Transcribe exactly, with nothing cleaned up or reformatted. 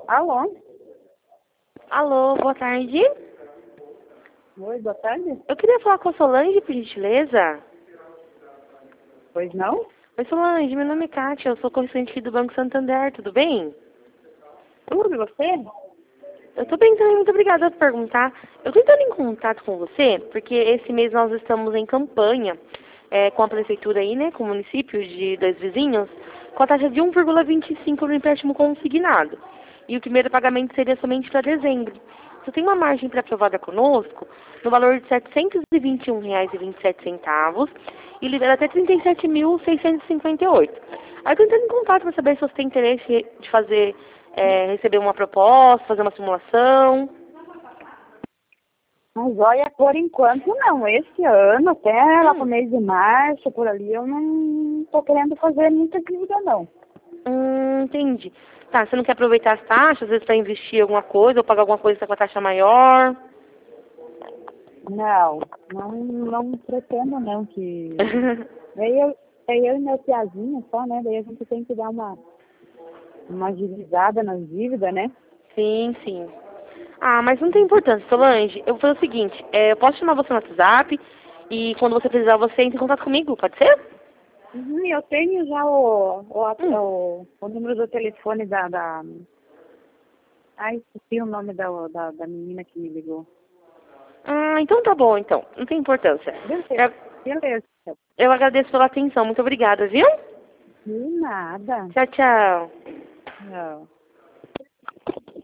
Alô? Alô, boa tarde. Oi, boa tarde. Eu queria falar com a Solange, por gentileza. Pois não? Oi, Solange, meu nome é Kátia, eu sou correspondente aqui do Banco Santander, tudo bem? Tudo, e você? Eu tô bem também, muito obrigada por perguntar. Eu tô entrando em contato com você, porque esse mês nós estamos em campanha é, com a prefeitura aí, né, com o município de dois vizinhos, com a taxa de um vírgula vinte e cinco no empréstimo consignado. E o primeiro pagamento seria somente para dezembro. Você tem uma margem pré-aprovada conosco no valor de setecentos e vinte e um reais e vinte e sete centavos e libera até trinta e sete mil seiscentos e cinquenta e oito. Aí eu tô entrando em contato para saber se você tem interesse de fazer, é, receber uma proposta, fazer uma simulação. Mas olha, por enquanto não. Esse ano, até lá pro Hum, mês de março, por ali, eu não tô querendo fazer muita dívida, não. hum, entendi. Tá, você não quer aproveitar as taxas, às vezes para investir em alguma coisa ou pagar alguma coisa com a taxa maior? Não, não, não pretendo não, que... Daí eu, daí eu e meu piazinho só, né? Daí a gente tem que dar uma, uma agilizada nas dívidas, né? Sim, sim. Ah, mas não tem importância, Solange. Eu vou fazer o seguinte, é, eu posso chamar você no WhatsApp e quando você precisar você entra em contato comigo, pode ser? Uhum, eu tenho já o, o, Hum. o, o número do telefone da... da... Ai, esqueci o nome da, da, da menina que me ligou. Ah, então tá bom, então. Não tem importância. Beleza, Eu, beleza. eu agradeço pela atenção. Muito obrigada, viu? De nada. Tchau, tchau. Não.